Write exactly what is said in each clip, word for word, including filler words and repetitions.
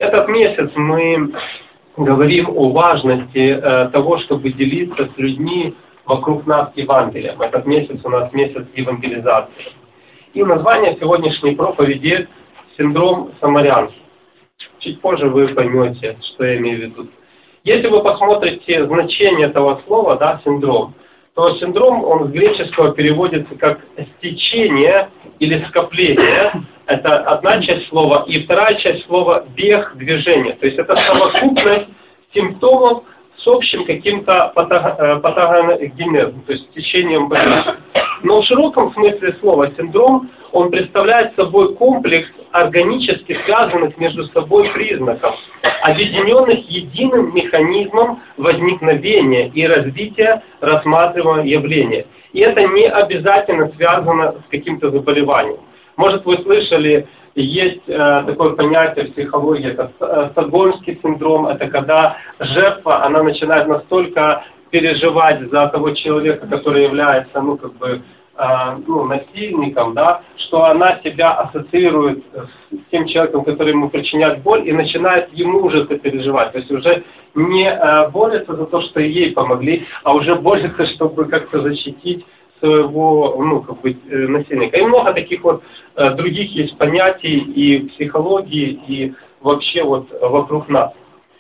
Этот месяц мы говорим о важности э, того, чтобы делиться с людьми вокруг нас Евангелием. Этот месяц у нас месяц евангелизации. И название сегодняшней проповеди «Синдром самарянки». Чуть позже вы поймете, что я имею в виду. Если вы посмотрите значение этого слова, да, синдром, то синдром, он с греческого переводится как стечение или скопление. Это одна часть слова. И вторая часть слова бег, движение. То есть это совокупность симптомов с общим каким-то патогенезом, то есть течением болезни. Но в широком смысле слова синдром, он представляет собой комплекс органически связанных между собой признаков, объединенных единым механизмом возникновения и развития рассматриваемого явления. И это не обязательно связано с каким-то заболеванием. Может, вы слышали, есть э, такое понятие в психологии, это э, стокгольмский синдром, это когда жертва, она начинает настолько переживать за того человека, который является, ну, как бы, э, ну, насильником, да, что она себя ассоциирует с тем человеком, который ему причиняет боль, и начинает ему уже сопереживать. То есть уже не э, борется за то, что ей помогли, а уже борется, чтобы как-то защитить своего, ну, как бы, насильника. И много таких вот э, других есть понятий и в психологии, и вообще вот вокруг нас.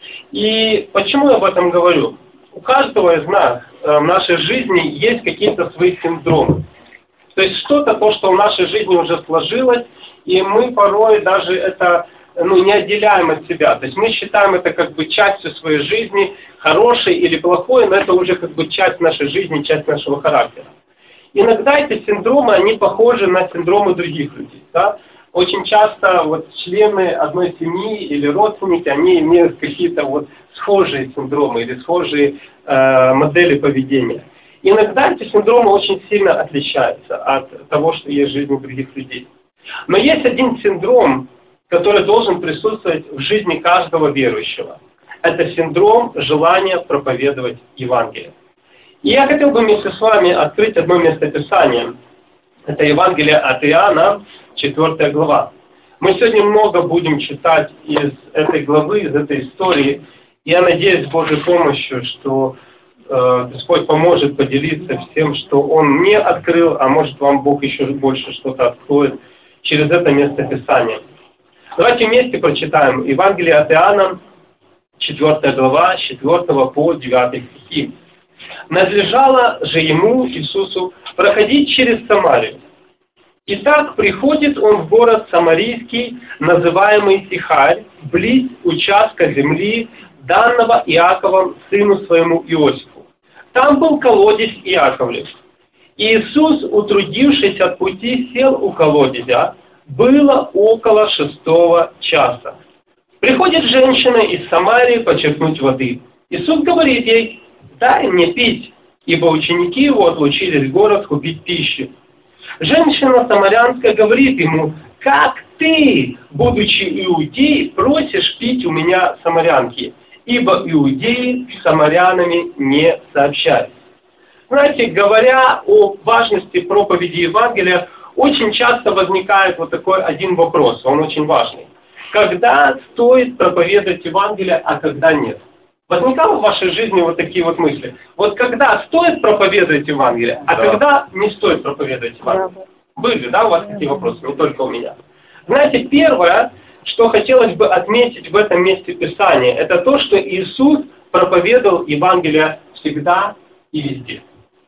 И почему я об этом говорю? У каждого из нас э, в нашей жизни есть какие-то свои синдромы. То есть что-то, то, что в нашей жизни уже сложилось, и мы порой даже это, ну, не отделяем от себя. То есть мы считаем это как бы частью своей жизни, хорошей или плохой, но это уже как бы часть нашей жизни, часть нашего характера. Иногда эти синдромы, они похожи на синдромы других людей. Да? Очень часто вот члены одной семьи или родственники, они имеют какие-то вот схожие синдромы или схожие э, модели поведения. Иногда эти синдромы очень сильно отличаются от того, что есть в жизни других людей. Но есть один синдром, который должен присутствовать в жизни каждого верующего. Это синдром желания проповедовать Евангелие. И я хотел бы вместе с вами открыть одно местописание. Это Евангелие от Иоанна, четвёртая глава. Мы сегодня много будем читать из этой главы, из этой истории. И я надеюсь, с Божьей помощью, что э, Господь поможет поделиться всем, что Он мне открыл, а может вам Бог еще больше что-то откроет через это местописание. Давайте вместе прочитаем Евангелие от Иоанна, четвёртая глава, с четвёртого по девятый стихи. «Надлежало же ему, Иисусу, проходить через Самарию. Итак, приходит он в город Самарийский, называемый Сихарь, близ участка земли, данного Иаковом сыну своему Иосифу. Там был колодец Иаковлев. И Иисус, утрудившись от пути, сел у колодезя. Было около шестого часа. Приходит женщина из Самарии почерпнуть воды. Иисус говорит ей: «Дай мне пить», ибо ученики его отлучились в город купить пищу. Женщина самарянская говорит ему: «Как ты, будучи иудеей, просишь пить у меня самарянки? Ибо иудеи с самарянами не сообщаются». Знаете, говоря о важности проповеди Евангелия, очень часто возникает вот такой один вопрос, он очень важный. Когда стоит проповедовать Евангелие, а когда нет? Возникало в вашей жизни вот такие вот мысли? Вот когда стоит проповедовать Евангелие, а да. когда не стоит проповедовать Евангелие? Были, да, у вас такие вопросы, не только у меня. Знаете, первое, что хотелось бы отметить в этом месте Писания, это то, что Иисус проповедовал Евангелие всегда и везде.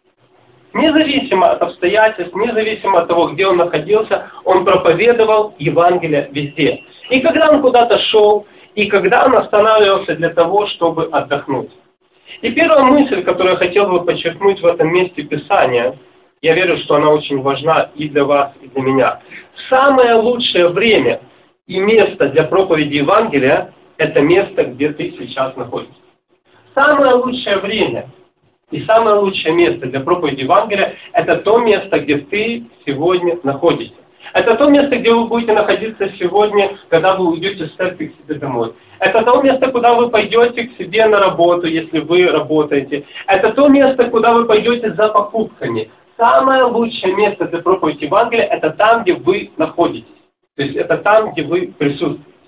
Независимо от обстоятельств, независимо от того, где он находился, он проповедовал Евангелие везде. И когда он куда-то шел, и когда он останавливался для того, чтобы отдохнуть. И первая мысль, которую я хотел бы подчеркнуть в этом месте Писания, я верю, что она очень важна и для вас, и для меня. Самое лучшее время и место для проповеди Евангелия – это место, где ты сейчас находишься. Самое лучшее время и самое лучшее место для проповеди Евангелия – это то место, где ты сегодня находишься. Это то место, где вы будете находиться сегодня, когда вы уйдете с церкви к себе домой. Это то место, куда вы пойдете к себе на работу, если вы работаете. Это то место, куда вы пойдете за покупками. Самое лучшее место для проповеди Евангелия – это там, где вы находитесь. То есть это там, где вы присутствуете.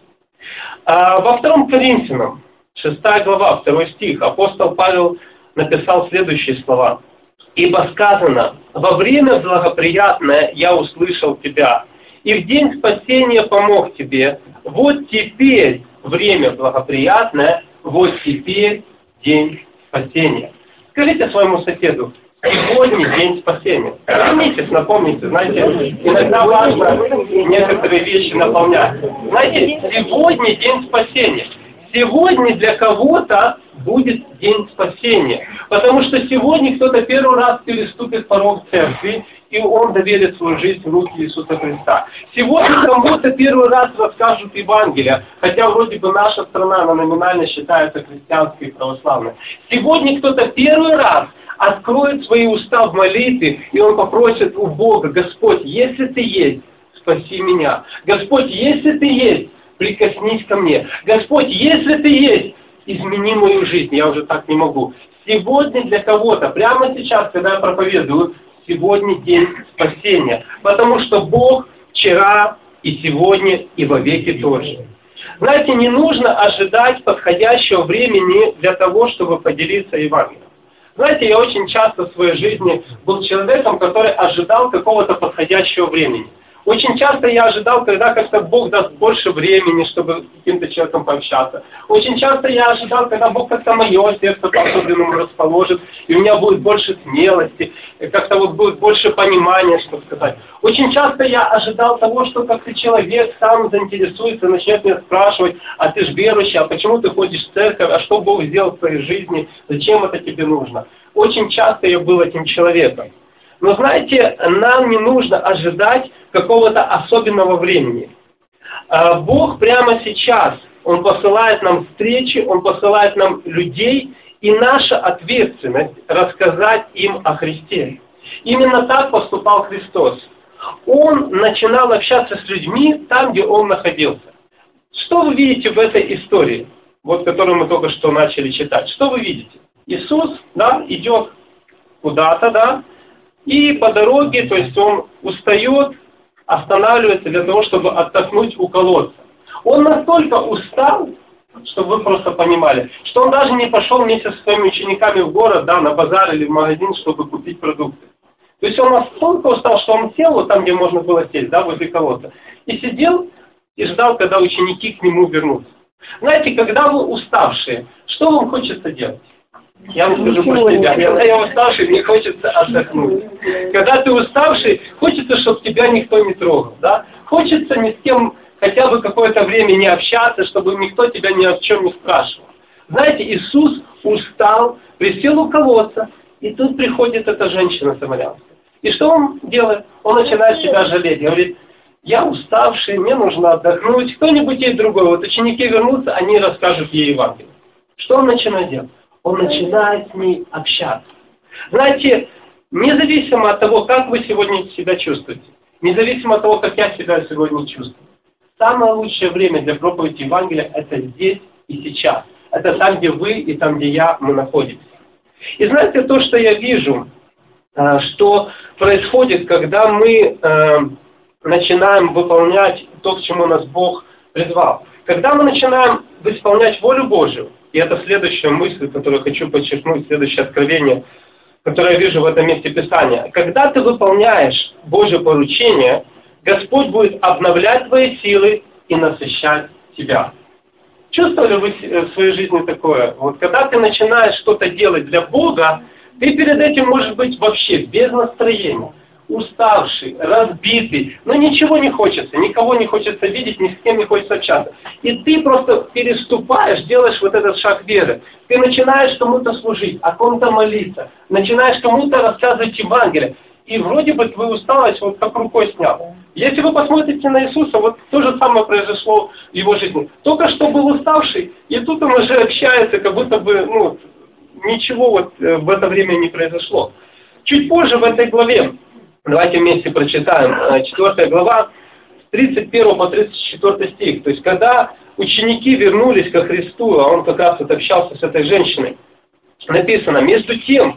А во втором Коринфянам, шестая глава, второй стих, апостол Павел написал следующие слова. «Ибо сказано, во время благоприятное я услышал тебя, и в день спасения помог тебе. Вот теперь время благоприятное, вот теперь день спасения». Скажите своему соседу: сегодня день спасения. Вернитесь, напомните, знаете, иногда важно некоторые вещи наполнять. Знаете, сегодня день спасения. Сегодня для кого-то будет день спасения. Потому что сегодня кто-то первый раз переступит порог церкви, и он доверит свою жизнь в руки Иисуса Христа. Сегодня кому-то первый раз расскажут Евангелие, хотя вроде бы наша страна, она номинально считается христианской и православной. Сегодня кто-то первый раз откроет свои уста в молитве, и он попросит у Бога: Господь, если Ты есть, спаси меня. Господь, если Ты есть, прикоснись ко мне. Господь, если Ты есть, измени мою жизнь. Я уже так не могу. Сегодня для кого-то, прямо сейчас, когда я проповедую, сегодня день спасения. Потому что Бог вчера и сегодня и вовеки тоже. Знаете, не нужно ожидать подходящего времени для того, чтобы поделиться Евангелием. Знаете, я очень часто в своей жизни был человеком, который ожидал какого-то подходящего времени. Очень часто я ожидал, когда как-то Бог даст больше времени, чтобы с каким-то человеком пообщаться. Очень часто я ожидал, когда Бог как-то мое сердце по-особенному расположит, и у меня будет больше смелости, как-то вот будет больше понимания, что сказать. Очень часто я ожидал того, что как-то человек сам заинтересуется, начнет меня спрашивать: а ты же верующий, а почему ты ходишь в церковь, а что Бог сделал в твоей жизни, зачем это тебе нужно? Очень часто я был этим человеком. Но знаете, нам не нужно ожидать какого-то особенного времени. Бог прямо сейчас, Он посылает нам встречи, Он посылает нам людей, и наша ответственность рассказать им о Христе. Именно так поступал Христос. Он начинал общаться с людьми там, где Он находился. Что вы видите в этой истории, вот которую мы только что начали читать? Что вы видите? Иисус, да, идет куда-то, да, и по дороге, то есть он устает, останавливается для того, чтобы отдохнуть у колодца. Он настолько устал, чтобы вы просто понимали, что он даже не пошел вместе со своими учениками в город, да, на базар или в магазин, чтобы купить продукты. То есть он настолько устал, что он сел вот там, где можно было сесть, да, возле колодца, и сидел и ждал, когда ученики к нему вернутся. Знаете, когда вы уставшие, что вам хочется делать? Я вам скажу про себя. Когда я уставший, мне хочется отдохнуть. Когда ты уставший, хочется, чтобы тебя никто не трогал. Да? Хочется ни с кем хотя бы какое-то время не общаться, чтобы никто тебя ни о чем не спрашивал. Знаете, Иисус устал, присел у колодца, и тут приходит эта женщина самарянская. И что он делает? Он начинает себя жалеть. Говорит: я уставший, мне нужно отдохнуть. Кто-нибудь ей другой. Вот ученики вернутся, они расскажут ей Евангелие. Что он начинает делать? Он начинает с ней общаться. Знаете, независимо от того, как вы сегодня себя чувствуете, независимо от того, как я себя сегодня чувствую, самое лучшее время для проповеди Евангелия – это здесь и сейчас. Это там, где вы и там, где я, мы находимся. И знаете, то, что я вижу, что происходит, когда мы начинаем выполнять то, к чему нас Бог призвал. Когда мы начинаем исполнять волю Божию, и это следующая мысль, которую хочу подчеркнуть, следующее откровение, которое я вижу в этом месте Писания. Когда ты выполняешь Божье поручение, Господь будет обновлять твои силы и насыщать тебя. Чувствовали вы в своей жизни такое? Вот когда ты начинаешь что-то делать для Бога, ты перед этим можешь быть вообще без настроения, уставший, разбитый, но ничего не хочется, никого не хочется видеть, ни с кем не хочется общаться. И ты просто переступаешь, делаешь вот этот шаг веры. Ты начинаешь кому-то служить, о ком-то молиться, начинаешь кому-то рассказывать Евангелие. И вроде бы твою усталость вот как рукой снял. Если вы посмотрите на Иисуса, вот то же самое произошло в его жизни. Только что был уставший, и тут он уже общается, как будто бы ну, ничего вот в это время не произошло. Чуть позже в этой главе, давайте вместе прочитаем, четвёртая глава, с тридцать первого по тридцать четвёртый стих. То есть, когда ученики вернулись ко Христу, а он как раз вот общался с этой женщиной, написано: между тем,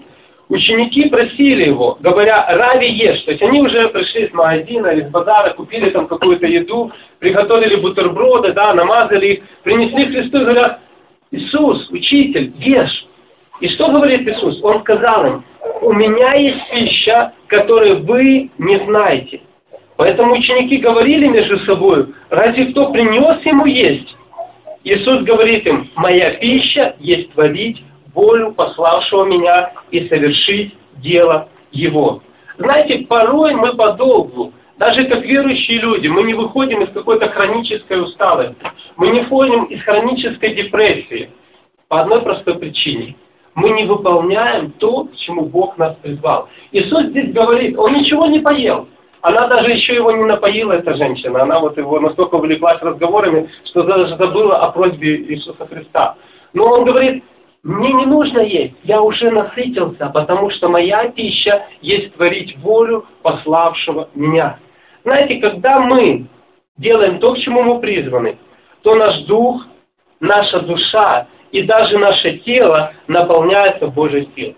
ученики просили его, говоря: «Рави, ешь». То есть они уже пришли из магазина или с базара, купили там какую-то еду, приготовили бутерброды, да, намазали их, принесли Христу и говорят: «Иисус, учитель, ешь». И что говорит Иисус? Он сказал им: «У меня есть пища, которую вы не знаете». Поэтому ученики говорили между собой: «Разве кто принес ему есть?» Иисус говорит им: «Моя пища есть творить волю пославшего меня и совершить дело Его». Знаете, порой мы подолгу, даже как верующие люди, мы не выходим из какой-то хронической усталости, мы не выходим из хронической депрессии по одной простой причине. Мы не выполняем то, к чему Бог нас призвал. Иисус здесь говорит, Он ничего не поел. Она даже еще его не напоила, эта женщина. Она вот его настолько увлеклась разговорами, что даже забыла о просьбе Иисуса Христа. Но Он говорит: «Мне не нужно есть, я уже насытился, потому что моя пища есть творить волю пославшего меня». Знаете, когда мы делаем то, к чему мы призваны, то наш дух, наша душа и даже наше тело наполняется Божьей силой.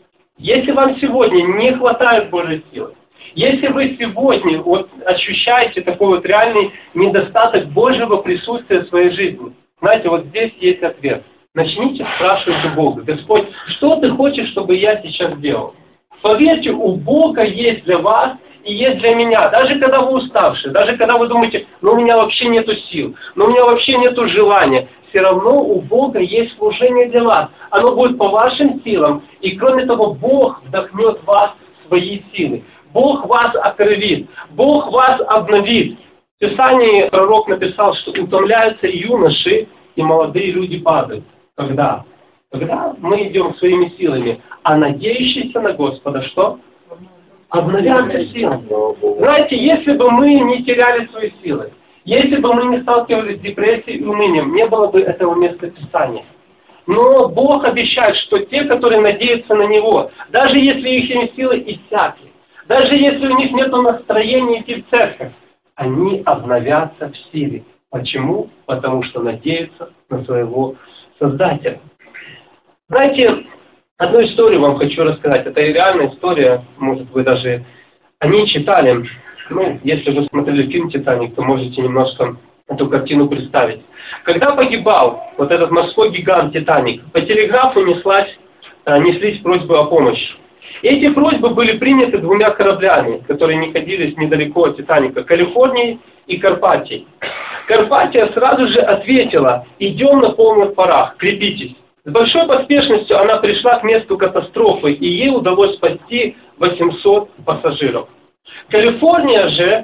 Если вам сегодня не хватает Божьей силы, если вы сегодня вот ощущаете такой вот реальный недостаток Божьего присутствия в своей жизни, знаете, вот здесь есть ответ. Начните спрашивать у Бога: «Господь, что Ты хочешь, чтобы я сейчас делал?» Поверьте, у Бога есть для вас и есть для меня. Даже когда вы уставшие, даже когда вы думаете: «Ну, у меня вообще нету сил, ну, у меня вообще нету желания», все равно у Бога есть служение для вас. Оно будет по вашим силам. И кроме того, Бог вдохнет в вас свои силы. Бог вас окрылит. Бог вас обновит. В Писании пророк написал, что утомляются юноши, и молодые люди падают. Когда? Когда мы идем своими силами. А надеющиеся на Господа что? Обновятся силами. Знаете, если бы мы не теряли свои силы, если бы мы не сталкивались с депрессией и унынием, не было бы этого места Писания. Но Бог обещает, что те, которые надеются на Него, даже если их силы иссякли, даже если у них нет настроения идти в церковь, они обновятся в силе. Почему? Потому что надеются на своего Создателя. Знаете, одну историю вам хочу рассказать. Это реальная история, может, вы даже о ней читали. Ну, если вы смотрели фильм «Титаник», то можете немножко эту картину представить. Когда погибал вот этот морской гигант «Титаник», по телеграфу неслась, неслись просьбы о помощи. И эти просьбы были приняты двумя кораблями, которые находились недалеко от «Титаника», Калифорнией и Карпатией. Карпатия сразу же ответила: «Идем на полных парах, крепитесь». С большой поспешностью она пришла к месту катастрофы, и ей удалось спасти восемьсот пассажиров. Калифорния же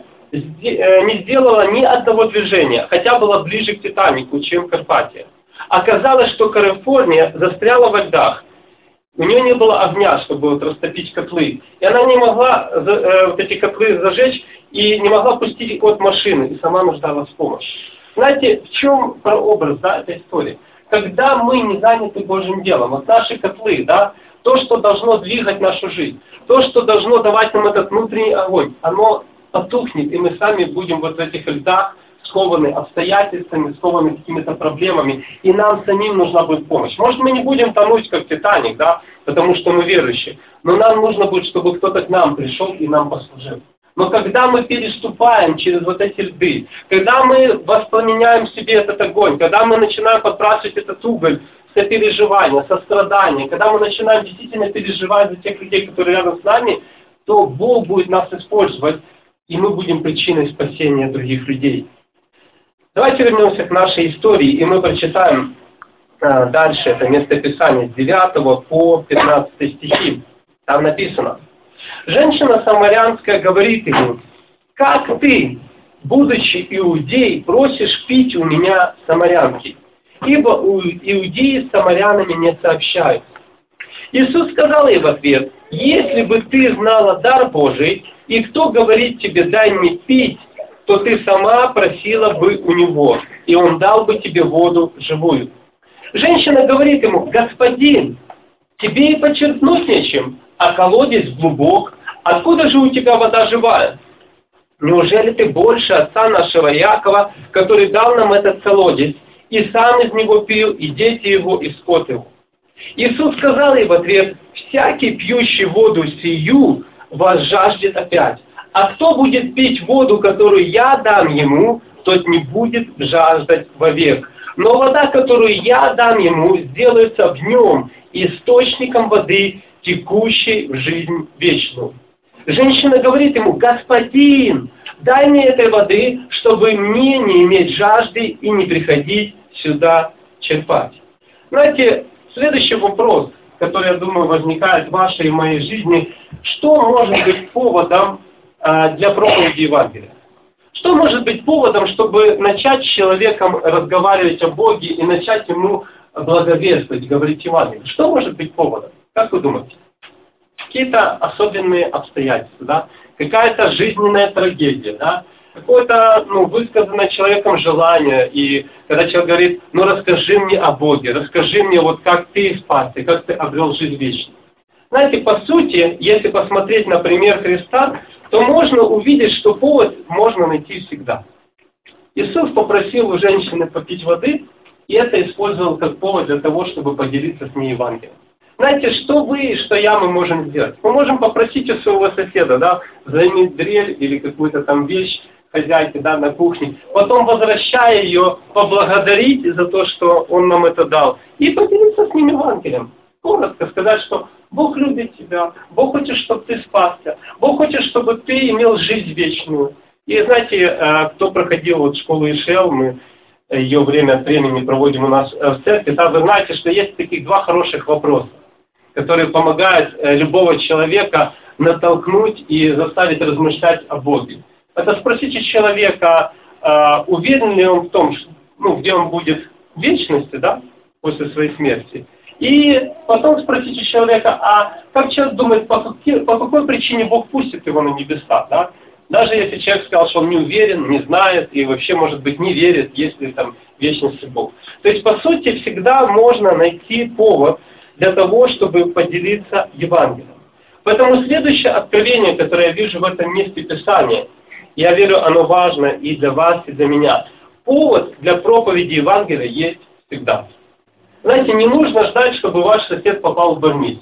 не сделала ни одного движения, хотя была ближе к «Титанику», чем Карпатия. Оказалось, что Калифорния застряла во льдах. У нее не было огня, чтобы вот растопить котлы. И она не могла э, вот эти котлы зажечь и не могла пустить их от машины, и сама нуждалась в помощи. Знаете, в чем прообраз, да, этой истории? Когда мы не заняты Божьим делом, вот наши котлы, да, то, что должно двигать нашу жизнь, то, что должно давать нам этот внутренний огонь, оно потухнет, и мы сами будем вот в этих льдах скованы обстоятельствами, скованы какими-то проблемами, и нам самим нужна будет помощь. Может, мы не будем тонуть, как «Титаник», да, потому что мы верующие, но нам нужно будет, чтобы кто-то к нам пришел и нам послужил. Но когда мы переступаем через вот эти льды, когда мы воспламеняем в себе этот огонь, когда мы начинаем подбрасывать этот уголь, сопереживание, сострадание, когда мы начинаем действительно переживать за тех людей, которые рядом с нами, то Бог будет нас использовать, и мы будем причиной спасения других людей. Давайте вернемся к нашей истории, и мы прочитаем э, дальше это местописание с девятого по пятнадцатый стихи. Там написано: «Женщина самарянская говорит ему: как ты, будучи иудей, просишь пить у меня самарянки? Ибо у иудеи с самарянами не сообщаются». Иисус сказал ей в ответ: если бы ты знала дар Божий, и кто говорит тебе: дай мне пить, то ты сама просила бы у него, и он дал бы тебе воду живую. Женщина говорит ему: господин, тебе и почерпнуть нечем, а колодец глубок, откуда же у тебя вода живая? Неужели ты больше отца нашего Иакова, который дал нам этот колодец, и сам из него пил, и дети его, и скот его? Иисус сказал ей в ответ: «Всякий, пьющий воду сию, вас жаждет опять. А кто будет пить воду, которую я дам ему, тот не будет жаждать вовек. Но вода, которую я дам ему, сделается в нем источником воды, текущей в жизнь вечную». Женщина говорит ему: «Господин, дай мне этой воды, чтобы мне не иметь жажды и не приходить сюда черпать». Знаете, следующий вопрос, который, я думаю, возникает в вашей и моей жизни: что может быть поводом а, для проповеди Евангелия? Что может быть поводом, чтобы начать с человеком разговаривать о Боге и начать ему благовествовать, говорить Евангелие? Что может быть поводом? Как вы думаете? Какие-то особенные обстоятельства, да? Какая-то жизненная трагедия, да? Какое-то, ну, высказанное человеком желание, и когда человек говорит: ну расскажи мне о Боге, расскажи мне, вот как ты спасся, как ты обрел жизнь вечную. Знаете, по сути, если посмотреть на пример Христа, то можно увидеть, что повод можно найти всегда. Иисус попросил у женщины попить воды, и это использовал как повод для того, чтобы поделиться с ней Евангелием. Знаете, что вы и что я мы можем сделать? Мы можем попросить у своего соседа, да, заиметь дрель или какую-то там вещь хозяйки, да, на кухне, потом, возвращая ее, поблагодарить за то, что он нам это дал, и поделиться с ним Евангелием. Коротко сказать, что Бог любит тебя, Бог хочет, чтобы ты спасся, Бог хочет, чтобы ты имел жизнь вечную. И знаете, кто проходил вот школу Ишел, мы ее время от времени проводим у нас в церкви, там вы знаете, что есть таких два хороших вопроса, которые помогают любого человека натолкнуть и заставить размышлять о Боге. Это спросите человека, уверен ли он в том, что, ну, где он будет в вечности, да, после своей смерти. И потом спросите человека, а как человек думает, по какой, по какой причине Бог пустит его на небеса, да? Даже если человек сказал, что он не уверен, не знает и вообще, может быть, не верит, есть ли там в вечности Бог. То есть, по сути, всегда можно найти повод для того, чтобы поделиться Евангелием. Поэтому следующее откровение, которое я вижу в этом месте Писания, я верю, оно важно и для вас, и для меня. Повод для проповеди Евангелия есть всегда. Знаете, не нужно ждать, чтобы ваш сосед попал в больницу.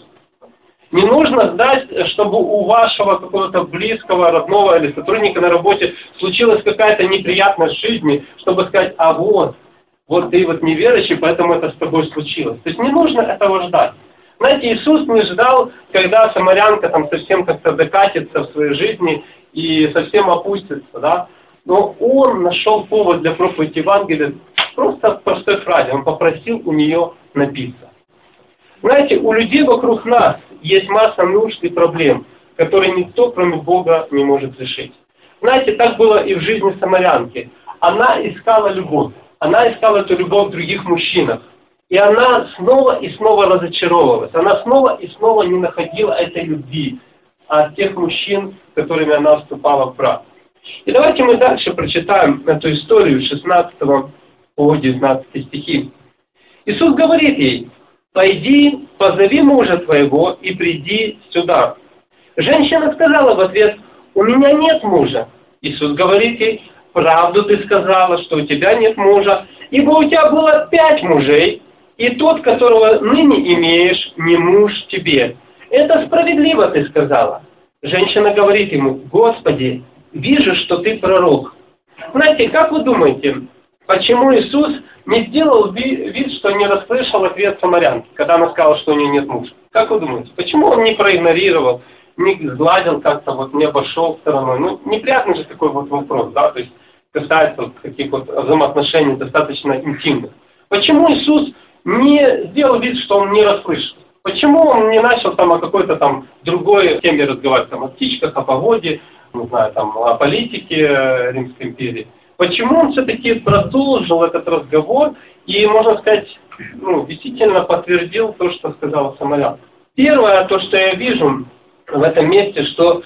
Не нужно ждать, чтобы у вашего какого-то близкого, родного или сотрудника на работе случилась какая-то неприятность в жизни, чтобы сказать: а вот, вот ты вот неверующий, поэтому это с тобой случилось. То есть не нужно этого ждать. Знаете, Иисус не ждал, когда самарянка там совсем как-то докатится в своей жизни и совсем опустится, да. Но Он нашел повод для проповеди Евангелия просто в простой фразе. Он попросил у нее напиться. Знаете, у людей вокруг нас есть масса нужд и проблем, которые никто, кроме Бога, не может решить. Знаете, так было и в жизни самарянки. Она искала любовь. Она искала эту любовь в других мужчинах. И она снова и снова разочаровывалась. Она снова и снова не находила этой любви от тех мужчин, с которыми она вступала в брак. И давайте мы дальше прочитаем эту историю с шестнадцатого по девятнадцатый стихи. Иисус говорит ей: «Пойди, позови мужа твоего и приди сюда». Женщина сказала в ответ: «У меня нет мужа». Иисус говорит ей: «Правду ты сказала, что у тебя нет мужа, ибо у тебя было пять мужей, и тот, которого ныне имеешь, не муж тебе. Это справедливо ты сказала». Женщина говорит ему: «Господи, вижу, что ты пророк». Знаете, как вы думаете, почему Иисус не сделал вид, что не расслышал ответ самарянки, когда она сказала, что у нее нет мужа? Как вы думаете, почему он не проигнорировал, не сгладил как-то, вот не обошел стороной? Ну, неприятный же такой вот вопрос, да, то есть касается вот таких вот взаимоотношений достаточно интимных. Почему Иисус не сделал вид, что он не расслышал? Почему он не начал там о какой-то там другой теме разговаривать, там о птичках, о погоде, не знаю, там о политике Римской империи? Почему он все-таки продолжил этот разговор и, можно сказать, ну, действительно подтвердил то, что сказала самарянка? Первое, то, что я вижу в этом месте, что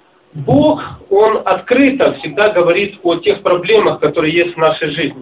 Бог, Он открыто всегда говорит о тех проблемах, которые есть в нашей жизни.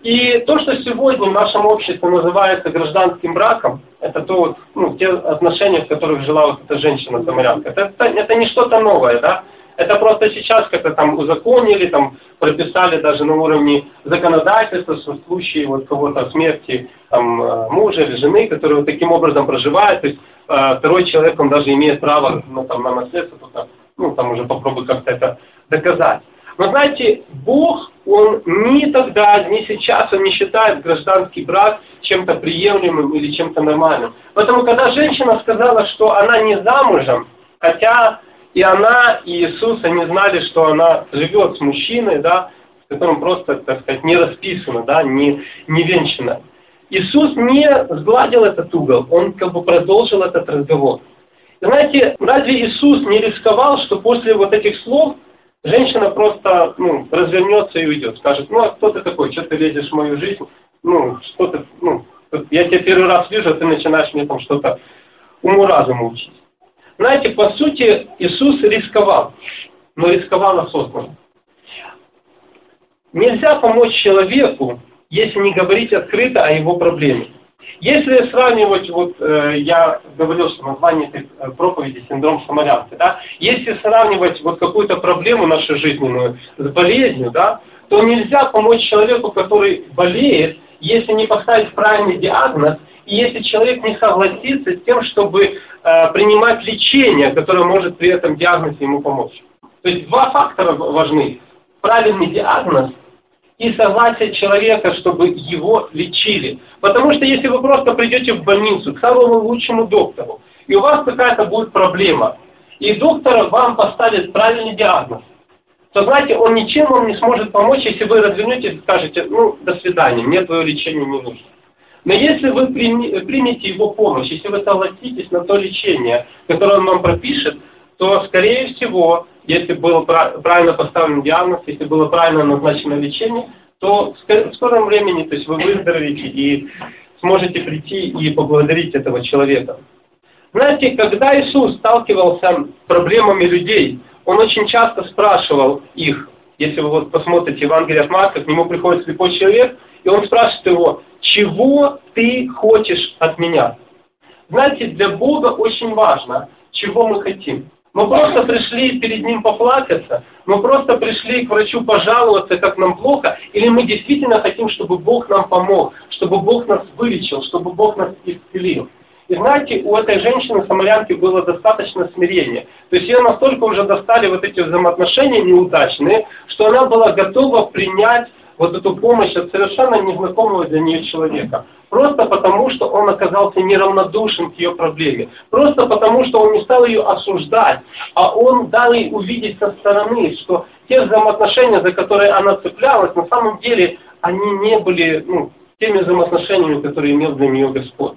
И то, что сегодня в нашем обществе называется гражданским браком, это то вот, ну, те отношения, в которых жила вот эта женщина-самарянка. Это, это, это не что-то новое, да? Это просто сейчас как-то там узаконили, там прописали даже на уровне законодательства, что в случае вот кого-то смерти там, мужа или жены, которые вот таким образом проживают, то есть э, второй человек, он даже имеет право ну, там, на наследство, только, ну там уже попробуй как-то это доказать. Но знаете, Бог, Он ни тогда, ни сейчас, Он не считает гражданский брак чем-то приемлемым или чем-то нормальным. Поэтому, когда женщина сказала, что она не замужем, хотя и она, и Иисус, они знали, что она живет с мужчиной, да, с которым просто, так сказать, не расписано, да, не, не венчана. Иисус не сгладил этот угол, Он как бы продолжил этот разговор. И знаете, разве Иисус не рисковал, что после вот этих слов женщина просто ну, развернется и уйдет, скажет, ну а кто ты такой, что ты лезешь в мою жизнь, ну что ты, ну, я тебя первый раз вижу, а ты начинаешь мне там что-то уму-разуму учить. Знаете, по сути, Иисус рисковал, но рисковал осознанно. Нельзя помочь человеку, если не говорить открыто о его проблеме. Если сравнивать, вот э, я говорил, что название этой проповеди «Синдром самарянки», да, если сравнивать вот какую-то проблему нашу жизненную с болезнью, да, то нельзя помочь человеку, который болеет, если не поставить правильный диагноз, и если человек не согласится с тем, чтобы э, принимать лечение, которое может при этом диагнозе ему помочь. То есть два фактора важны. Правильный диагноз и согласие человека, чтобы его лечили. Потому что если вы просто придете в больницу к самому лучшему доктору, и у вас какая-то будет проблема, и доктор вам поставит правильный диагноз, то, знаете, он ничем вам не сможет помочь, если вы развернетесь и скажете, ну, до свидания, мне твое лечение не нужно. Но если вы примете его помощь, если вы согласитесь на то лечение, которое он вам пропишет, то, скорее всего, если был правильно поставлен диагноз, если было правильно назначено лечение, то в скором времени то есть вы выздоровеете и сможете прийти и поблагодарить этого человека. Знаете, когда Иисус сталкивался с проблемами людей, Он очень часто спрашивал их, если вы вот посмотрите Евангелие от Марка, к нему приходит слепой человек, и он спрашивает его, чего ты хочешь от меня? Знаете, для Бога очень важно, чего мы хотим. Мы просто пришли перед Ним поплакаться, мы просто пришли к врачу пожаловаться, как нам плохо, или мы действительно хотим, чтобы Бог нам помог, чтобы Бог нас вылечил, чтобы Бог нас исцелил. И знаете, у этой женщины, самарянки, было достаточно смирения. То есть ее настолько уже достали вот эти взаимоотношения неудачные, что она была готова принять вот эту помощь от совершенно незнакомого для нее человека. Просто потому, что он оказался неравнодушен к ее проблеме. Просто потому, что он не стал ее осуждать, а он дал ей увидеть со стороны, что те взаимоотношения, за которые она цеплялась, на самом деле они не были ну, теми взаимоотношениями, которые имел для нее Господь.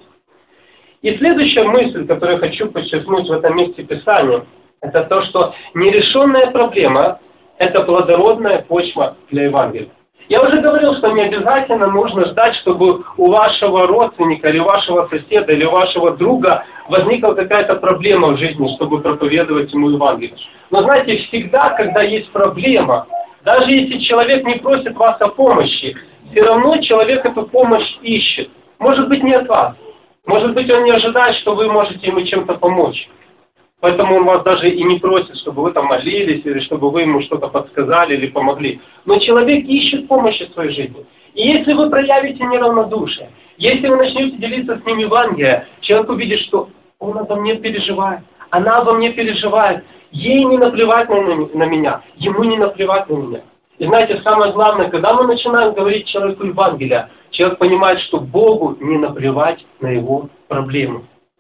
И следующая мысль, которую я хочу подчеркнуть в этом месте Писания, это то, что нерешенная проблема – это плодородная почва для Евангелия. Я уже говорил, что не обязательно нужно ждать, чтобы у вашего родственника, или вашего соседа, или вашего друга возникла какая-то проблема в жизни, чтобы проповедовать ему Евангелие. Но знаете, всегда, когда есть проблема, даже если человек не просит вас о помощи, все равно человек эту помощь ищет. Может быть, не от вас. Может быть, он не ожидает, что вы можете ему чем-то помочь. Поэтому он вас даже и не просит, чтобы вы там молились, или чтобы вы ему что-то подсказали или помогли. Но человек ищет помощи в своей жизни. И если вы проявите неравнодушие, если вы начнете делиться с ним Евангелием, человек увидит, что он обо мне переживает, она обо мне переживает, ей не наплевать на, на меня, ему не наплевать на меня. И знаете, самое главное, когда мы начинаем говорить человеку Евангелие, человек понимает, что Богу не наплевать на его проблему.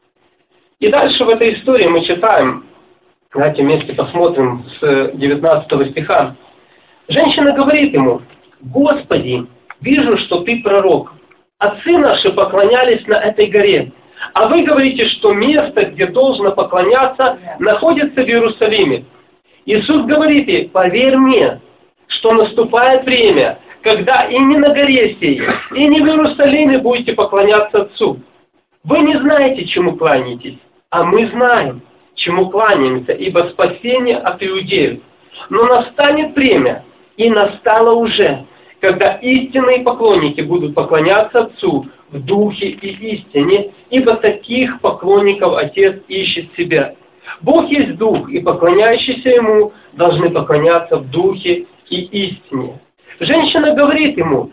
И дальше в этой истории мы читаем, давайте вместе посмотрим с девятнадцатого стиха. Женщина говорит ему, «Господи, вижу, что ты пророк. Отцы наши поклонялись на этой горе, а вы говорите, что место, где должно поклоняться, находится в Иерусалиме». Иисус говорит ей, «Поверь мне, что наступает время, когда и не на горе сей, и не в Иерусалиме будете поклоняться Отцу. Вы не знаете, чему кланяетесь, а мы знаем, чему кланяемся, ибо спасение от иудеев. Но настанет время, и настало уже, когда истинные поклонники будут поклоняться Отцу в духе и истине, ибо таких поклонников Отец ищет себя. Бог есть Дух, и поклоняющиеся Ему должны поклоняться в Духе и истине. Женщина говорит Ему: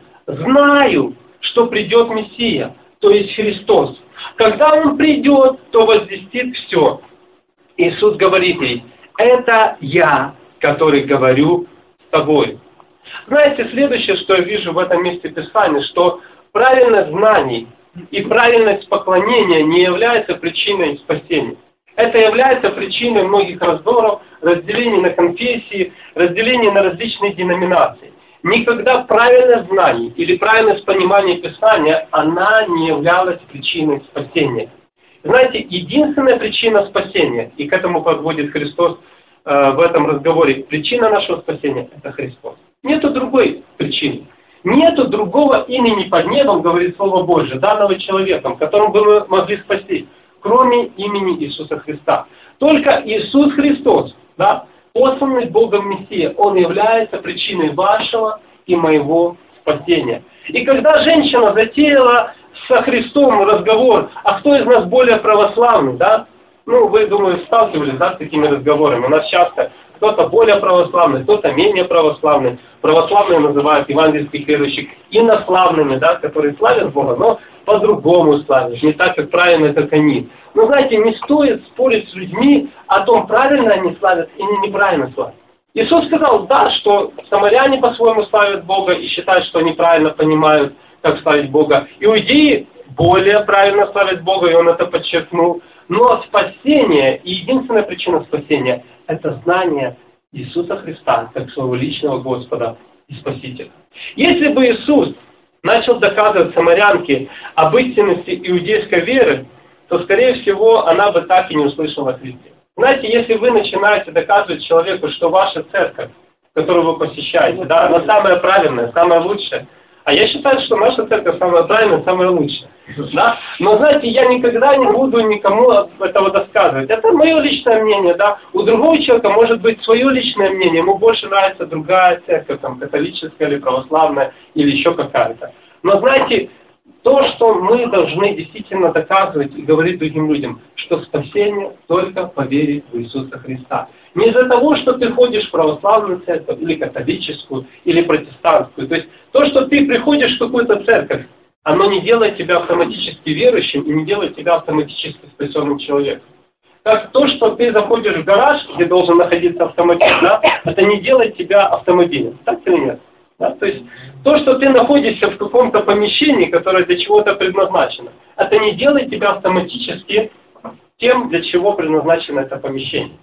знаю, что придет Мессия, то есть Христос. Когда Он придет, то возвестит все. Иисус говорит ей: это я, который говорю с тобой. Знаете, следующее, что я вижу в этом месте Писания, что правильность знаний и правильность поклонения не является причиной спасения. Это является причиной многих раздоров, разделений на конфессии, разделений на различные деноминации. Никогда правильность знаний или правильность понимания Писания, она не являлась причиной спасения. Знаете, единственная причина спасения, и к этому подводит Христос э, в этом разговоре, причина нашего спасения – это Христос. Нету другой причины. Нету другого имени под небом, говорит Слово Божие, данного человеком, которым бы мы могли спастись, кроме имени Иисуса Христа. Только Иисус Христос, да, посланный Богом Мессия, Он является причиной вашего и моего спасения. И когда женщина затеяла со Христом разговор, а кто из нас более православный, да? Ну, вы, думаю, сталкивались, да, с такими разговорами. У нас часто кто-то более православный, кто-то менее православный. Православные называют евангельских верующих инославными, да, которые славят Бога, но по-другому славят, не так, как правильно, как они. Но, знаете, не стоит спорить с людьми о том, правильно они славят или неправильно славят. Иисус сказал, да, что самаряне по-своему славят Бога и считают, что они правильно понимают, как славить Бога. Иудеи более правильно славят Бога, и Он это подчеркнул. Но спасение, и единственная причина спасения – это знание Иисуса Христа, как своего личного Господа и Спасителя. Если бы Иисус начал доказывать самарянке об истинности иудейской веры, то, скорее всего, она бы так и не услышала о Христе. Знаете, если вы начинаете доказывать человеку, что ваша церковь, которую вы посещаете, да, она самая правильная, самая лучшая, а я считаю, что наша церковь самая правильная, самая лучшая. Да? Но, знаете, я никогда не буду никому этого досказывать. Это мое личное мнение. Да? У другого человека может быть свое личное мнение. Ему больше нравится другая церковь, там, католическая или православная, или еще какая-то. Но, знаете, то, что мы должны действительно доказывать и говорить другим людям, что спасение только по вере в Иисуса Христа. Не из-за того, что ты ходишь в православную церковь, или католическую, или протестантскую. То есть то, что ты приходишь в какую-то церковь, оно не делает тебя автоматически верующим и не делает тебя автоматически спасенным человеком. Как то, что ты заходишь в гараж, где должен находиться автомобиль, да, это не делает тебя автомобилем. Так или нет? Да? То есть то, что ты находишься в каком-то помещении, которое для чего-то предназначено, это не делает тебя автоматически тем, для чего предназначено это помещение.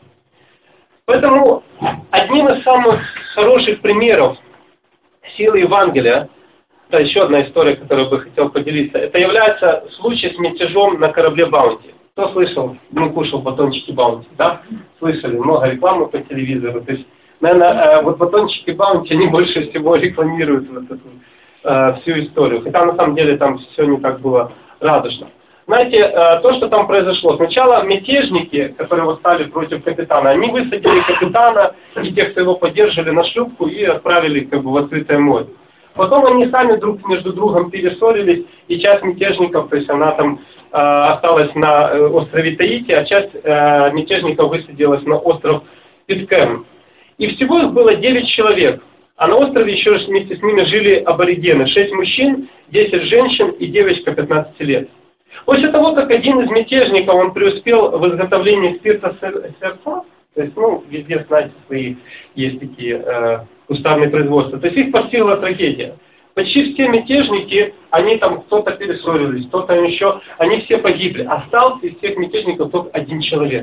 Поэтому одним из самых хороших примеров силы Евангелия, это еще одна история, которую бы хотел поделиться, это является случай с мятежом на корабле Баунти. Кто слышал, ну, кушал батончики Баунти, да? Слышали, много рекламы по телевизору. То есть, наверное, вот батончики Баунти, они больше всего рекламируют вот эту э, всю историю. Хотя на самом деле там все не так было радужно. Знаете, то, что там произошло. Сначала мятежники, которые восстали против капитана, они высадили капитана и тех, кто его поддерживали, на шлюпку и отправили как бы в открытое море. Потом они сами друг между другом перессорились, и часть мятежников, то есть она там э, осталась на острове Таити, а часть э, мятежников высадилась на остров Питкэм. И всего их было девять человек. А на острове еще вместе с ними жили аборигены. шесть мужчин, десять женщин и девочка пятнадцати лет. После того, как один из мятежников, он преуспел в изготовлении спирта сердца, то есть, ну, везде, знаете, свои есть такие э, кустарные производства, то есть их постигла трагедия. Почти все мятежники, они там, кто-то перессорились, кто-то еще, они все погибли. Остался из всех мятежников только один человек.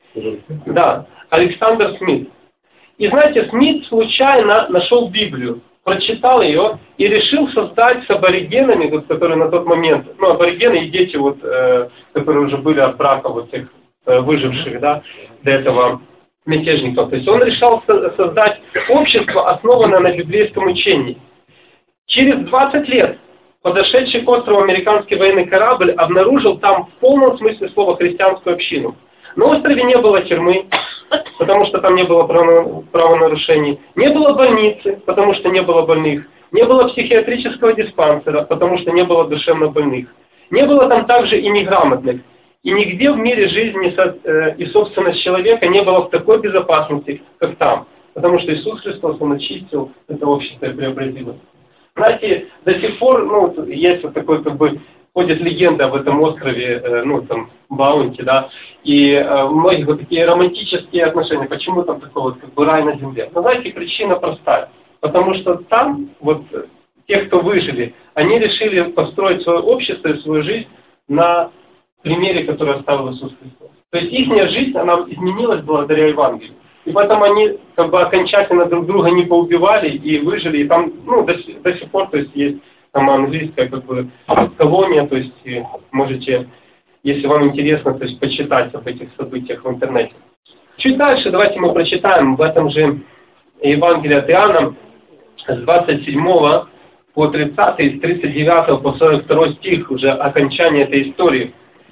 Да, Александр Смит. И знаете, Смит случайно нашел Библию, прочитал ее и решил создать с аборигенами, вот, которые на тот момент, ну, аборигены и дети, вот, э, которые уже были от брака вот тех э, выживших, да, до этого мятежников. То есть он решил со- создать общество, основанное на библейском учении. Через двадцать лет подошедший к острову американский военный корабль обнаружил там в полном смысле слова христианскую общину. На острове не было тюрьмы, потому что там не было правонарушений. Не было больницы, потому что не было больных. Не было психиатрического диспансера, потому что не было душевно больных. Не было там также и неграмотных. И нигде в мире жизни и собственность человека не было в такой безопасности, как там. Потому что Иисус Христос, Он очистил это общество и преобразил. Знаете, до сих пор, ну, есть вот такой, как бы, ходит легенда об этом острове, ну, там, Баунти, да, и э, у многих вот такие романтические отношения. Почему там такой вот, как бы, рай на земле? Но, знаете, причина простая. Потому что там, вот, те, кто выжили, они решили построить свое общество и свою жизнь на примере, который оставил Иисус Христос. То есть их жизнь, она изменилась благодаря Евангелию. И поэтому они, как бы, окончательно друг друга не поубивали и выжили. И там, ну, до, до сих пор, то есть, есть там английская, как бы, колония, то есть можете, если вам интересно, то есть почитать об этих событиях в интернете. Чуть дальше давайте мы прочитаем в этом же Евангелии от Иоанна с двадцать седьмого по тридцатый, с тридцать девятого по сорок второй стих, уже окончание этой истории.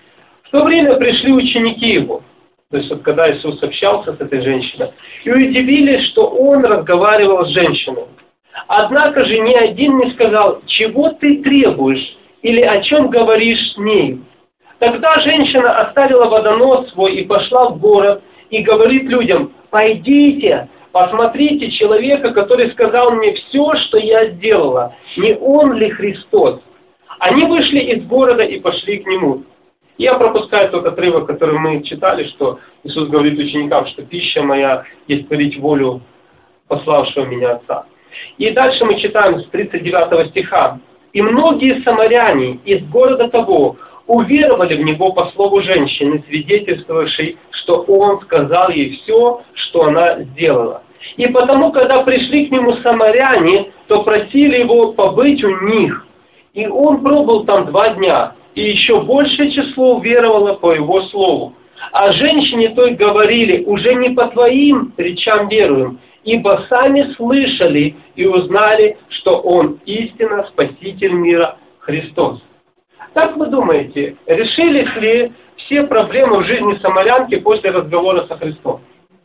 В то время пришли ученики Его, то есть вот когда Иисус общался с этой женщиной, и удивились, что Он разговаривал с женщиной. Однако же ни один не сказал, чего ты требуешь, или о чем говоришь с ней. Тогда женщина оставила водонос свой и пошла в город, и говорит людям, пойдите, посмотрите человека, который сказал мне все, что я сделала, не он ли Христос? Они вышли из города и пошли к Нему. Я пропускаю тот отрывок, который мы читали, что Иисус говорит ученикам, что пища моя есть творить волю пославшего меня Отца. И дальше мы читаем с тридцать девятого стиха. «И многие самаряне из города того уверовали в Него по слову женщины, свидетельствовавшей, что Он сказал ей все, что она сделала. И потому, когда пришли к Нему самаряне, то просили Его побыть у них. И Он пробыл там два дня, и еще большее число уверовало по Его слову. А женщине той говорили, уже не по Твоим речам веруем, ибо сами слышали и узнали, что Он истинно Спаситель мира Христос». Как вы думаете, решились ли все проблемы в жизни самарянки после разговора со Христом?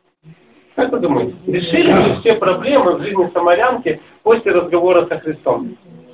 Как вы думаете, решились ли все проблемы в жизни самарянки после разговора со Христом?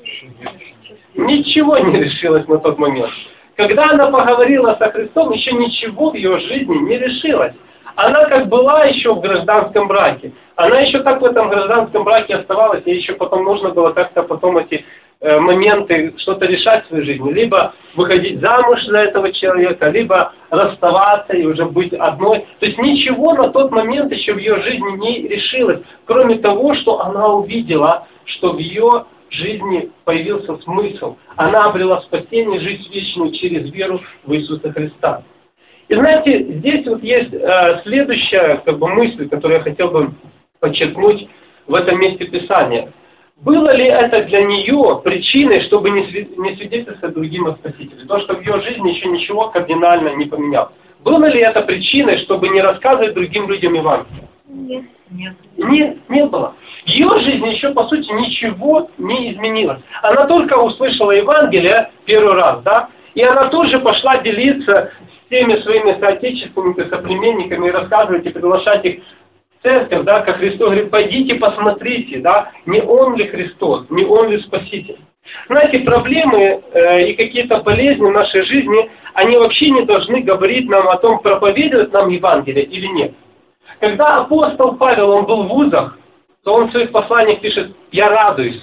Ничего не решилось на тот момент. Когда она поговорила со Христом, еще ничего в ее жизни не решилось. Она как была еще в гражданском браке, она еще так в этом гражданском браке оставалась, ей еще потом нужно было как-то потом эти э, моменты что-то решать в своей жизни. Либо выходить замуж за этого человека, либо расставаться и уже быть одной. То есть ничего на тот момент еще в ее жизни не решилось, кроме того, что она увидела, что в ее жизни появился смысл. Она обрела спасение, жизнь вечную через веру в Иисуса Христа. И знаете, здесь вот есть э, следующая, как бы, мысль, которую я хотел бы подчеркнуть в этом месте Писания. Было ли это для нее причиной, чтобы не, свид- не свидетельствовать другим о Спасителе? То, что в ее жизни еще ничего кардинально не поменялось. Было ли это причиной, чтобы не рассказывать другим людям Евангелие? Нет. Нет. Нет, не было. В ее жизни еще, по сути, ничего не изменилось. Она только услышала Евангелие первый раз, да, и она тут же пошла делиться с теми своими соотечественниками, соплеменниками, и рассказывать и приглашать их в церковь, да, как Христос говорит, пойдите посмотрите, да, не Он ли Христос, не Он ли Спаситель. Знаете, проблемы э, и какие-то болезни в нашей жизни, они вообще не должны говорить нам о том, проповедует нам Евангелие или нет. Когда апостол Павел, он был в вузах, то он в своих посланиях пишет, я радуюсь.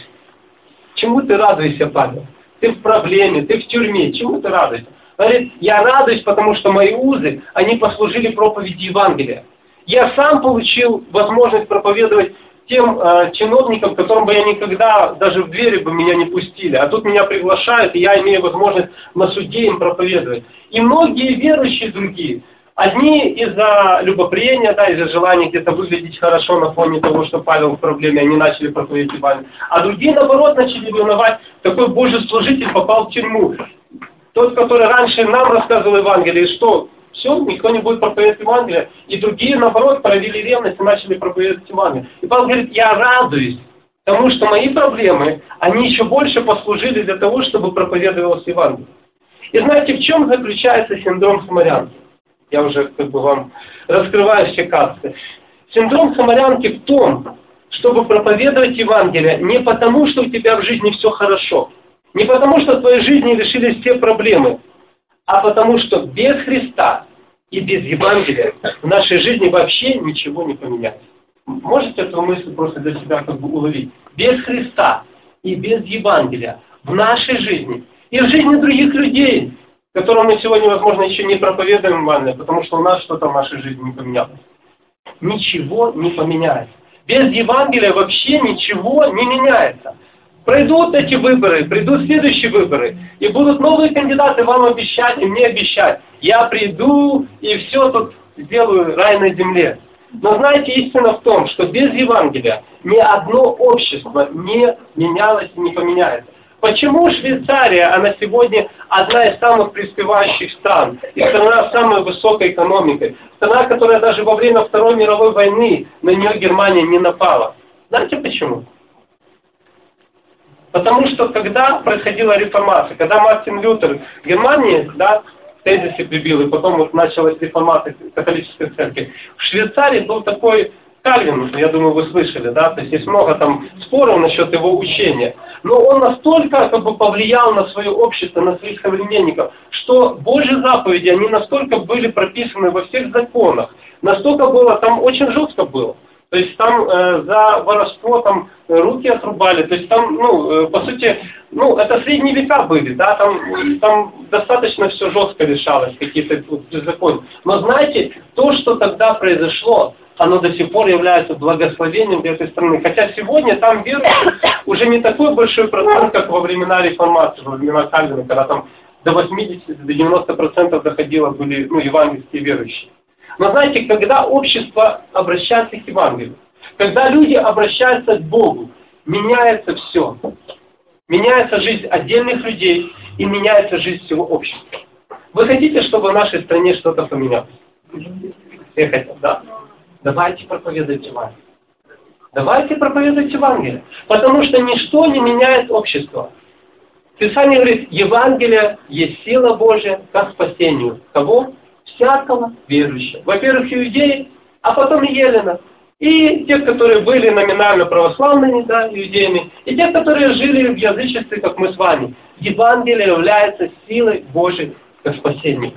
Чему ты радуешься, Павел? Ты в проблеме, ты в тюрьме, чему ты радуешься? Он говорит, я радуюсь, потому что мои узы, они послужили проповеди Евангелия. Я сам получил возможность проповедовать тем э, чиновникам, которым бы я никогда даже в двери бы меня не пустили. А тут меня приглашают, и я имею возможность на суде им проповедовать. И многие верующие другие, одни из-за любопрения, да, из-за желания где-то выглядеть хорошо на фоне того, что Павел в проблеме, они начали проповедовать Евангелие. А другие, наоборот, начали ревновать, такой Божий служитель попал в тюрьму. Тот, который раньше нам рассказывал Евангелие, что все, никто не будет проповедовать Евангелие. И другие, наоборот, проявили ревность и начали проповедовать Евангелие. И Павел говорит, я радуюсь тому, что мои проблемы, они еще больше послужили для того, чтобы проповедовалось Евангелие. И знаете, в чем заключается синдром самарянки? Я уже как бы вам раскрываю все карты. Синдром самарянки в том, чтобы проповедовать Евангелие не потому, что у тебя в жизни все хорошо, не потому, что в твоей жизни решились все проблемы, а потому что без Христа и без Евангелия в нашей жизни вообще ничего не поменяется. Можете эту мысль просто для себя как бы уловить? Без Христа и без Евангелия в нашей жизни и в жизни других людей, которым мы сегодня, возможно, еще не проповедуем Евангелие, потому что у нас что-то в нашей жизни не поменялось. Ничего не поменяется. Без Евангелия вообще ничего не меняется. Пройдут эти выборы, придут следующие выборы, и будут новые кандидаты вам обещать и мне обещать. Я приду и все тут сделаю рай на земле. Но знаете, истина в том, что без Евангелия ни одно общество не менялось и не поменяется. Почему Швейцария, она сегодня одна из самых преуспевающих стран, и страна с самой высокой экономикой, страна, которая даже во время Второй мировой войны на нее Германия не напала? Знаете почему? Потому что когда происходила реформация, когда Мартин Лютер в Германии, да, тезисы прибил, и потом вот началась реформация католической церкви, в Швейцарии был такой Кальвин, я думаю, вы слышали, да, то есть есть много там споров насчет его учения, но он настолько как бы повлиял на свое общество, на своих современников, что Божьи заповеди, они настолько были прописаны во всех законах, настолько было, там очень жестко было. То есть там э, за воровство там руки отрубали, то есть там, ну, э, по сути, ну, это средние века были, да, там, там достаточно все жестко решалось, какие-то вот, законы. Но знаете, то, что тогда произошло, оно до сих пор является благословением для этой страны. Хотя сегодня там верующих уже не такой большой процент, как во времена реформации, во времена Кальвина, когда там до восьмидесяти, до девяноста процентов доходило были, ну, евангельские верующие. Но знаете, когда общество обращается к Евангелию, когда люди обращаются к Богу, меняется все. Меняется жизнь отдельных людей и меняется жизнь всего общества. Вы хотите, чтобы в нашей стране что-то поменялось? Все хотят, да? Давайте проповедуйте Евангелие. Давайте проповедуйте Евангелие. Потому что ничто не меняет общество. Писание говорит, Евангелие есть сила Божья к спасению. Кого? Всякого верующего. Во-первых, иудеи, а потом и еленов. И те, которые были номинально православными, да, иудеями, и те, которые жили в язычестве, как мы с вами. Евангелие является силой Божьей к спасению.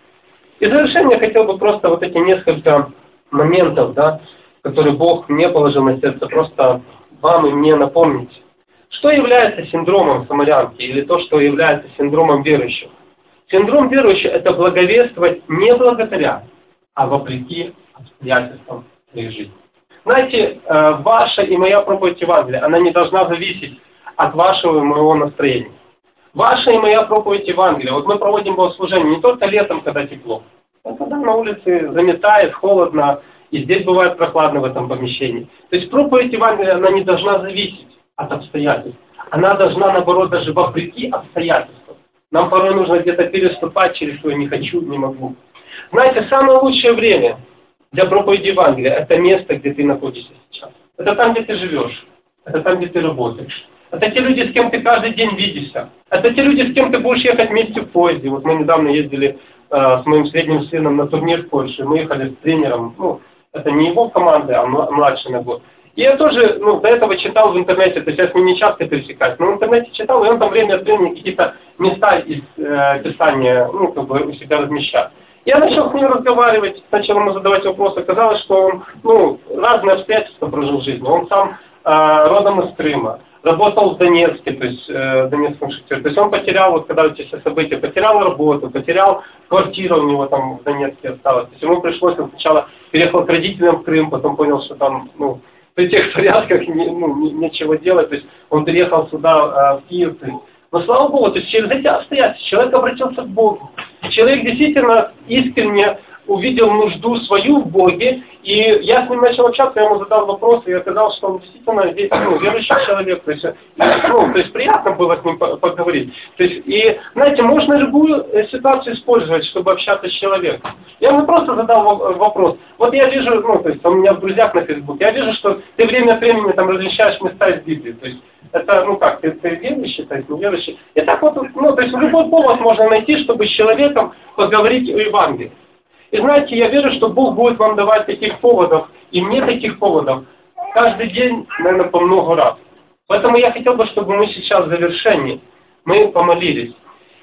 И в завершение я хотел бы просто вот эти несколько моментов, да, которые Бог мне положил на сердце, просто вам и мне напомнить. Что является синдромом самарянки или то, что является синдромом верующего? Синдром верующего – это благовествовать не благодаря, а вопреки обстоятельствам своей жизни. Знаете, ваша и моя проповедь Евангелия, она не должна зависеть от вашего и моего настроения. Ваша и моя проповедь Евангелия, вот мы проводим богослужение не только летом, когда тепло, а когда на улице заметает, холодно, и здесь бывает прохладно в этом помещении. То есть проповедь Евангелия, она не должна зависеть от обстоятельств. Она должна, наоборот, даже вопреки обстоятельствам. Нам порой нужно где-то переступать через свое «не хочу, не могу». Знаете, самое лучшее время для проповеди Евангелия – это место, где ты находишься сейчас. Это там, где ты живешь. Это там, где ты работаешь. Это те люди, с кем ты каждый день видишься. Это те люди, с кем ты будешь ехать вместе в поезде. Вот мы недавно ездили э, с моим средним сыном на турнир в Польше. Мы ехали с тренером. Ну, это не его команда, а младший на год. И я тоже, ну, до этого читал в интернете, то есть я с ним не часто пересекаюсь, но в интернете читал, и он там время от времени какие-то места из э, Писания, ну, как бы у себя размещал. Я начал с ним разговаривать, начал ему задавать вопросы. Оказалось, что он, ну, разные обстоятельства прожил в жизни. Он сам э, родом из Крыма, работал в Донецке, то есть э, в Донецком шахтере. То есть он потерял, вот когда эти все события, потерял работу, потерял квартиру у него там в Донецке осталась. То есть ему пришлось, он сначала переехал к родителям в Крым, потом понял, что там, ну, при тех порядках не, ну, не, нечего делать. То есть он переехал сюда, э, в Киев. Но слава Богу, то есть через эти обстоятельства человек обратился к Богу. Человек действительно искренне увидел нужду свою в Боге, и я с ним начал общаться, я ему задал вопросы, и оказалось, что он действительно ну, верующий человек, то есть, ну, то есть приятно было с ним поговорить. То есть, и, знаете, можно любую ситуацию использовать, чтобы общаться с человеком. Я ему просто задал вопрос. Вот я вижу, ну, то есть у меня в друзьях на Фейсбуке, я вижу, что ты время от времени там различаешь места из Библии, то есть это, ну как, ты, ты верующий, то есть неверующий. И так вот, ну, то есть любой повод можно найти, чтобы с человеком поговорить о Евангелии. И знаете, я верю, что Бог будет вам давать таких поводов, и мне таких поводов, каждый день, наверное, по много раз. Поэтому я хотел бы, чтобы мы сейчас в завершении, мы помолились.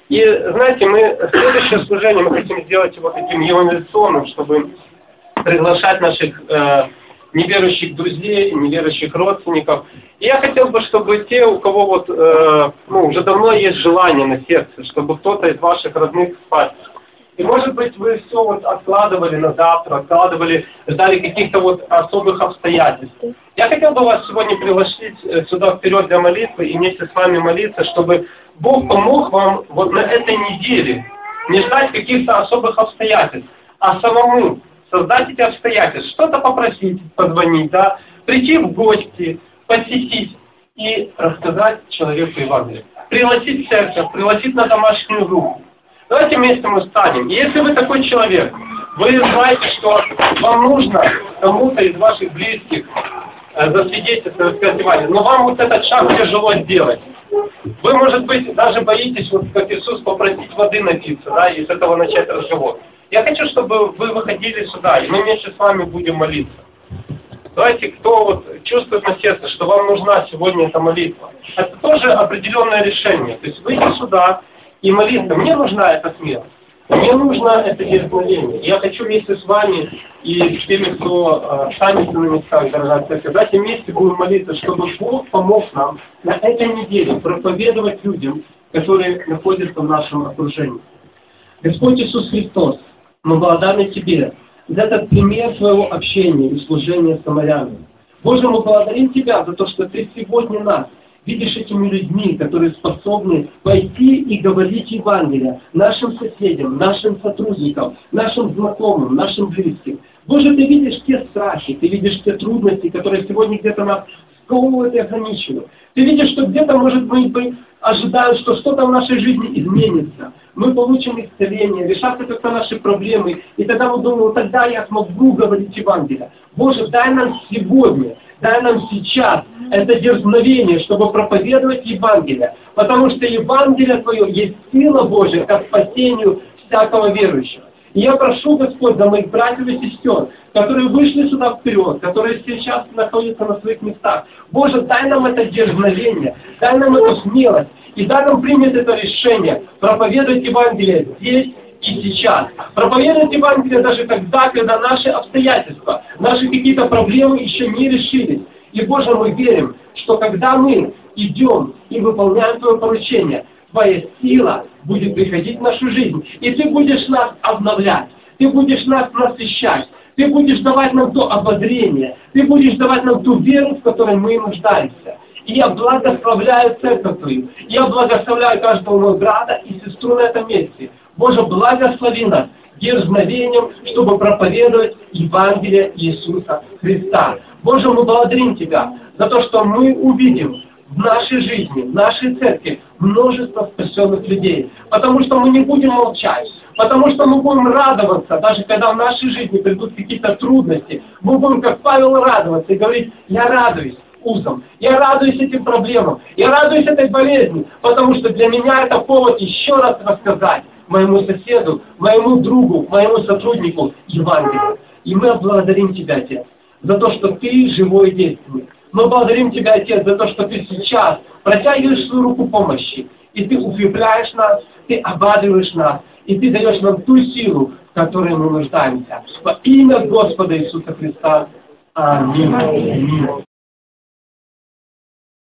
И, знаете, мы следующее служение мы хотим сделать его таким евангелиционным, чтобы приглашать наших э, неверующих друзей, неверующих родственников. И я хотел бы, чтобы те, у кого вот, э, ну, уже давно есть желание на сердце, чтобы кто-то из ваших родных спас. И, может быть, вы все вот откладывали на завтра, откладывали, ждали каких-то вот особых обстоятельств. Я хотел бы вас сегодня пригласить сюда вперед для молитвы и вместе с вами молиться, чтобы Бог помог вам вот на этой неделе не ждать каких-то особых обстоятельств, а самому создать эти обстоятельства, что-то попросить, позвонить, да, прийти в гости, посетить и рассказать человеку Евангелие. Пригласить в церковь, пригласить на домашнюю группу. Давайте вместе мы встанем. И если вы такой человек, вы знаете, что вам нужно кому-то из ваших близких э, засвидетельствовать, рассказать Евангелие, но вам вот этот шаг тяжело сделать. Вы, может быть, даже боитесь, вот как Иисус, попросить воды напиться, да, и с этого начать разговор. Я хочу, чтобы вы выходили сюда, и мы вместе с вами будем молиться. Давайте, кто вот чувствует на сердце, что вам нужна сегодня эта молитва, это тоже определенное решение. То есть выйти сюда и молиться. Мне нужна эта смелость. Мне нужно это дерзновение. Я хочу вместе с вами и с теми, кто останется на местах, дорогая церковь, давайте вместе будем молиться, чтобы Бог помог нам на этой неделе проповедовать людям, которые находятся в нашем окружении. Господь Иисус Христос, мы благодарны Тебе за этот пример своего общения и служения с самарянами. Боже, мы благодарим Тебя за то, что Ты сегодня нас видишь этими людьми, которые способны пойти и говорить Евангелие нашим соседям, нашим сотрудникам, нашим знакомым, нашим близким. Боже, Ты видишь те страхи, Ты видишь те трудности, которые сегодня где-то нас сковывают и ограничивают. Ты видишь, что где-то, может быть, мы ожидаем, что что-то в нашей жизни изменится. Мы получим исцеление, решатся как-то наши проблемы, и тогда мы думаем, тогда я смогу говорить Евангелие. Боже, дай нам сегодня, дай нам сейчас это дерзновение, чтобы проповедовать Евангелие, потому что Евангелие Твое есть сила Божья ко спасению всякого верующего. И я прошу, Господь, за моих братьев и сестер, которые вышли сюда вперед, которые сейчас находятся на своих местах. Боже, дай нам это дерзновение, дай нам эту смелость, и дай нам принять это решение проповедовать Евангелие здесь и сейчас. Проповедовать Евангелие даже тогда, когда наши обстоятельства, наши какие-то проблемы еще не решились. И, Боже, мы верим, что когда мы идем и выполняем Твое поручение, Твоя сила будет приходить в нашу жизнь, и Ты будешь нас обновлять, Ты будешь нас насыщать, Ты будешь давать нам то ободрение, Ты будешь давать нам ту веру, в которой мы нуждаемся. И я благословляю церковь Твою, я благословляю каждого моего брата и сестру на этом месте. Боже, благослови нас дерзновением, чтобы проповедовать Евангелие Иисуса Христа. Боже, мы благодарим Тебя за то, что мы увидим в нашей жизни, в нашей церкви множество спасенных людей. Потому что мы не будем молчать. Потому что мы будем радоваться, даже когда в нашей жизни придут какие-то трудности. Мы будем, как Павел, радоваться и говорить: я радуюсь узам, я радуюсь этим проблемам, я радуюсь этой болезни, потому что для меня это повод еще раз рассказать моему соседу, моему другу, моему сотруднику Евангелие. И мы благодарим Тебя, Отец, за то, что Ты живой и действенный. Мы благодарим Тебя, Отец, за то, что Ты сейчас протягиваешь свою руку помощи, и Ты укрепляешь нас, Ты ободряешь нас, и Ты даешь нам ту силу, в которой мы нуждаемся. Во имя Господа Иисуса Христа. Аминь. Аминь.